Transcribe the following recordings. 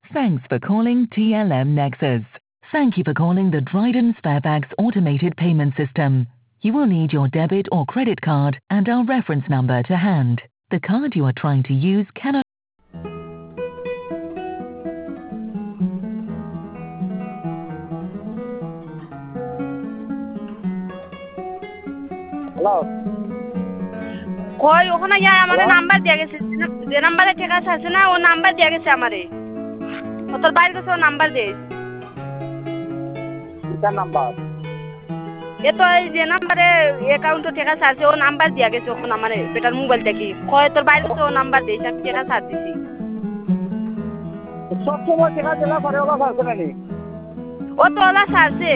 Thanks for calling TLM Nexus. Thank you for calling the Dryden Sparebags automated payment system. You will need your debit or credit card and our reference number to hand. The card you are trying to use cannot... Hello. কই ওখানে যাই আমারে Hello? Number দিয়ে গেছে যে নাম্বারে ঠিক আছে না ও নাম্বার দিয়ে গেছে আমারে ও তোর বাইরে গেছে ও নাম্বার দে Kita number. এ তো এই যে নাম্বারে অ্যাকাউন্টে ঠিক আছে ও নাম্বার দিয়ে গেছে ওখানে আমারে বেটার মোবাইল থেকে কয় তোর বাইরে গেছে ও নাম্বার দে আমি ঠিক আছে দিছি সব সময় টাকা দিলা পরে ওলা ফালছে নানি ও তো ওলা সারছে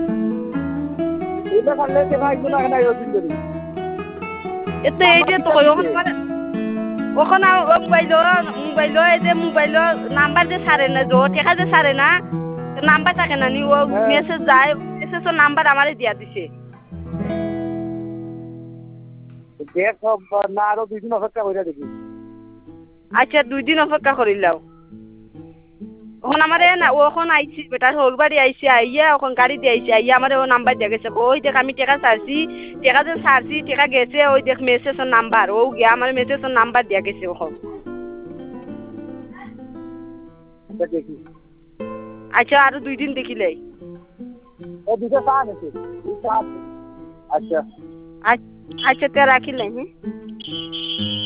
এটা ফাললে টাকা একদম না কেন ইউজ করি এ তো এই যে তো ওখানে মানে ওখানে মোবাইল এই যে মোবাইল নাম্বার যে সারে না যে ঠিক আছে সারে না নাম্বার থাকে না নি ও মেসেজ যায় মেসেজ নাম্বার আমারে দিয়া দিছে দেখ না আরো 2 দিন অপেক্ষা কইরা দেখি আচ্ছা 2 দিন অপেক্ষা করিলাও ওখানে আমারে না ও এখন আইছি বেটার হলবাড়ি আইছি আইয়া এখন গাড়ি দিয়ে আইছি আইয়া আমারে ও নাম্বার দিয়ে গেছে ওই দেখ আমি টাকা সারছি টাকা যে সারছি টাকা গেছে ওই দেখ মেসেজের নাম্বার ও গিয়া আমার মেসেজের নাম্বার দিয়ে গেছে ওখান দেখি আচ্ছা আরো 2 দিন দেখিলে ও দুটো চা আছে আচ্ছা আচ্ছা তে রাখিলে হ্যাঁ